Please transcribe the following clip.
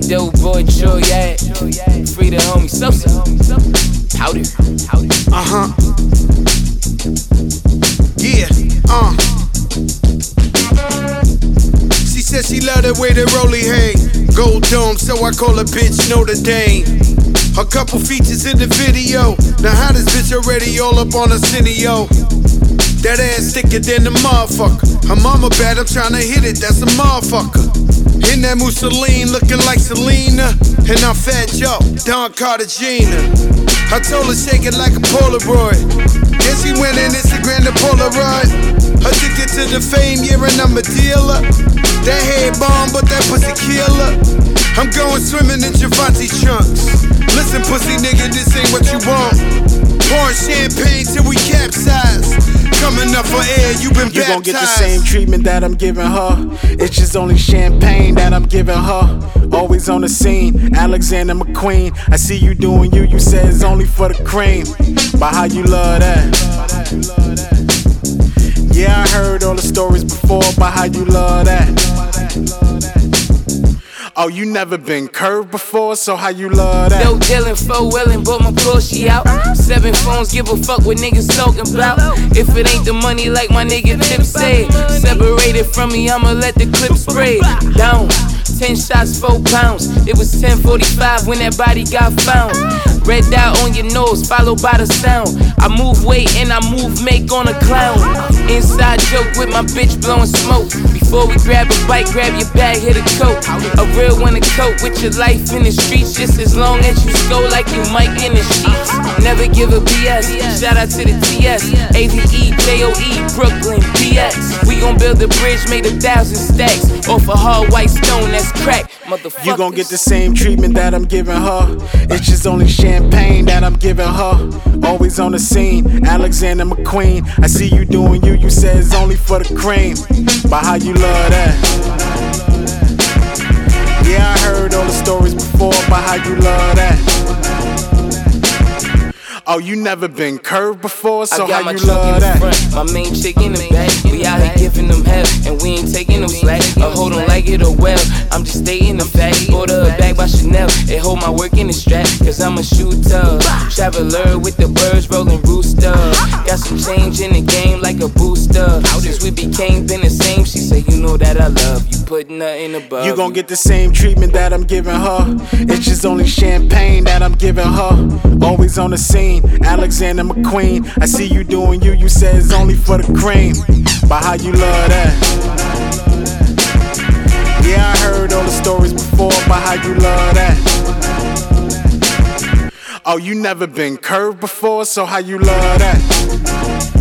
dope boy Troy, yeah. Free the homie Sosa. Powder. Yeah, She said she love the way that Rolly hang. Gold dome, so I call her bitch Notre Dame. A couple features in the video. The hottest bitch already all up on a Cineo. That ass thicker than the motherfucker. Her mama bad, I'm tryna hit it, that's a motherfucker. In that Mussolini, looking like Selena. And I'm Fat Joe, Don Cartagena. I told her shake it like a Polaroid. Then she went on Instagram to Polaroid. Addicted to the fame, yeah, and I'm a dealer. That head bomb, but that pussy killer. I'm going swimming in Givenchy trunks. Listen, pussy nigga, this ain't what you want. Pouring champagne till we capsize. Coming up for air, you been baptized. You gon' get the same treatment that I'm giving her. It's just only champagne that I'm giving her. Always on the scene, Alexander McQueen. I see you doing you, you said it's only for the cream. But how you love that? Yeah, I heard all the stories before, but how you love that? Oh, you never been curved before, so how you love that? Dope dealing, 4-wheeling, bought my Porsche out. 7 phones, give a fuck what niggas talking about. If it ain't the money like my nigga Tip said, separated from me, I'ma let the clip spray. Down, 10 shots, 4 pounds. It was 10:45 when that body got found. Red dot on your nose, followed by the sound. I move weight and I move make on a clown. Inside joke with my bitch blowing smoke. Before we grab a bite, grab your bag, hit a coat. A real one to cope with your life in the streets. Just as long as you go like you Mike in the sheets. Never give a BS. Shout out to the TS, AVE, JOE, Brooklyn, BX. We gon' build a bridge made 1,000 stacks off a hard white stone that's crack, motherfuckers. You gon' get the same treatment that I'm giving her. It's just only champagne that I'm giving her. Always on the scene, Alexander McQueen. I see you doing you, you said it's only for the cream. But how you love that? Yeah, I heard all the stories before, but how you love that? Oh, you never been curved before, so how you love that? Front, my main chick in the back. We out here giving them hell, and we ain't taking them slack. I hold on like it or well, I'm just stating the fact. Order a bag by Chanel, it hold my work in the strap. Cause I'm a shooter, traveler with the birds rolling rooster. Got some change in the game like a booster. Since we became been the same, she said you know that I love you, put nothing above. You gon' get the same treatment that I'm giving her. It's just only champagne that I'm giving her. Always on the scene, Alexander McQueen. I see you doing you, you said it's only for the cream. But how you love that? Yeah, I heard all the stories before, but how you love that? Oh, you never been curved before, so how you love that?